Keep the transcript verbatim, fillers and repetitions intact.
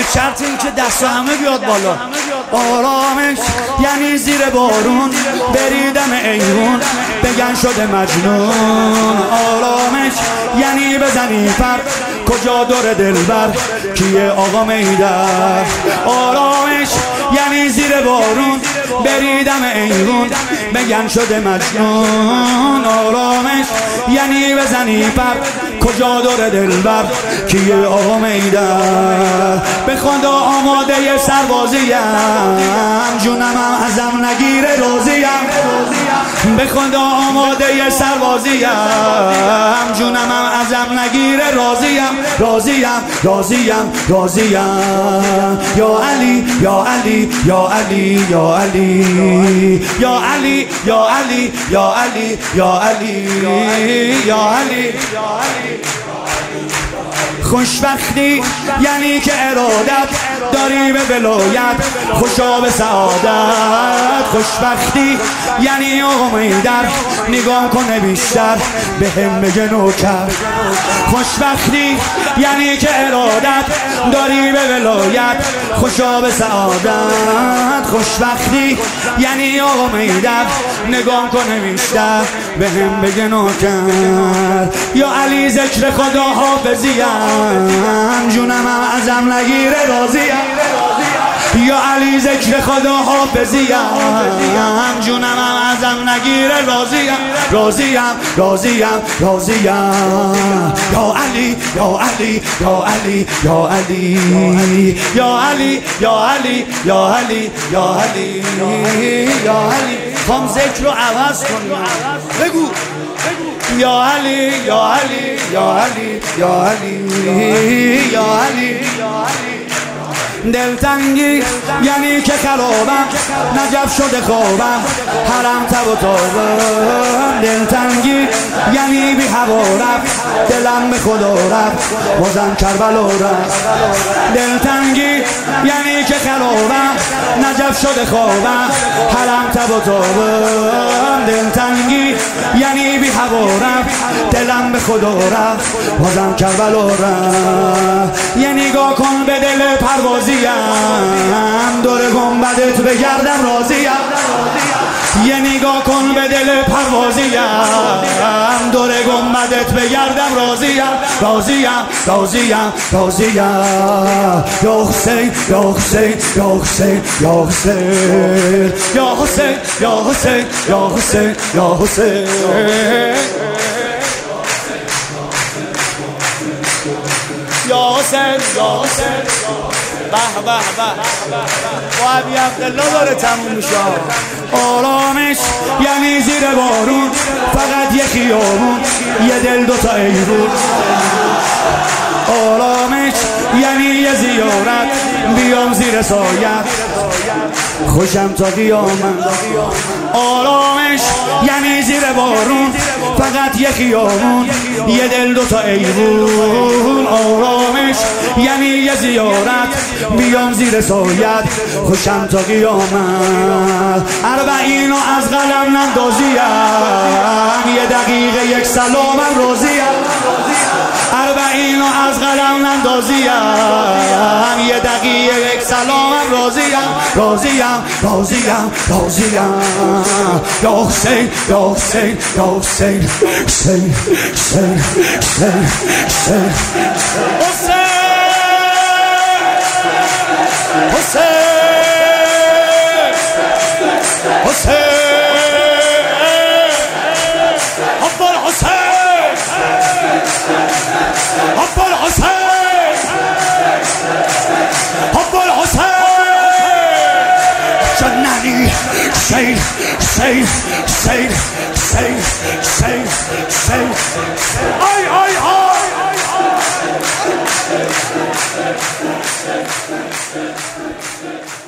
به شرط این که دست همه بیاد بالا. آرامش یعنی زیر بارون بریدم ایرون بگن شده مجنون. آرامش یعنی بزنی پر کجا دور دلبر کیه آقا میدر. آرامش یعنی زیر بارون بریدم ایرون بگن شده مجنون. آرامش یعنی بزنی پر کجا دور دلبر کیه آقا میدر. به خدا آماده سربازیم جونم ازم نگیره راضیم. به خدا آماده سربازیم جونم ازم نگیره راضیم. راضیم راضیم راضیم. یا علی یا علی یا علی یا علی یا علی یا علی یا علی یا علی یا علی. خوشبختی یعنی که ارادت داری به ولایت خوشا به سعادت. خوشبختی یعنی آقا میدر نگاه کنه بیشتر به هم بگه نوکر. خوشبختی یعنی که ارادت داری به ولایت خوشا به سعادت. خوشبختی یعنی آقا میدر نگاه کنه بیشتر به هم بگه نوکر. یا علی ذکر خدا حافظیم جونم ازم نگیره راضیم. یا علی ذکر خدا حافظیم جونم ازم نگیره راضیم. راضیم راضیم راضیم. یا علی یا علی یا علی یا علی یا علی یا علی یا علی یا علی یا علی. خام ذکر رو عوض کن بگو یا علی یا علی یا علی یا علی یا علی. دلتنگی یعنی که خرابم نجف شده خوابم حرم تب و تابم. دلتنگی یعنی بی هوا رفت دلم به خدا رفت بازم کربلا رفت. دلتنگی یعنی که خرابم نجف شده خوابم حرم تب و تابم. دلتنگی یعنی بی هوا رفت دلم به خدا رفت بازم کربلا رفت. یه نگاه کن به دل پروازی دور گنبدت بگردم راضیم. یه نگاه کن به دل پروازیم دور گنبدت بگردم راضیم. راضیم راضیم راضیم. یا حسین یا حسین یا حسین یا حسین یا حسین یا حسین یا حسین یا حسین یا حسین یا حسین. به به به با ابی عبدالله داره تموم میشه. آرامش یعنی زیر بارون فقط یه خیابون یه دل دوتا ایرون. آرامش یعنی یه زیارت بیام زیر سایت خوشم تا قیامت. آرامش یعنی زیر بارون فقط یه خیابون یه دل دوتا ایرون. آرامش یعنی یه زیارت بیام زیر سایت خوشم تا قیامت. اربعین و از قلم نندازیم یه دقیقه یک سلامم راضیم. اربعین و از قلم نندازیم یه دقیقه یک سلامم راضیم. راضیم راضیم راضیم. یا حسین یا حسین یا حسین حسین حسین حسین حسین حسین حسین حب الحسین حب الحسین حب الحسین. جنانی سید سید سید سید سید سید. آی آی آی.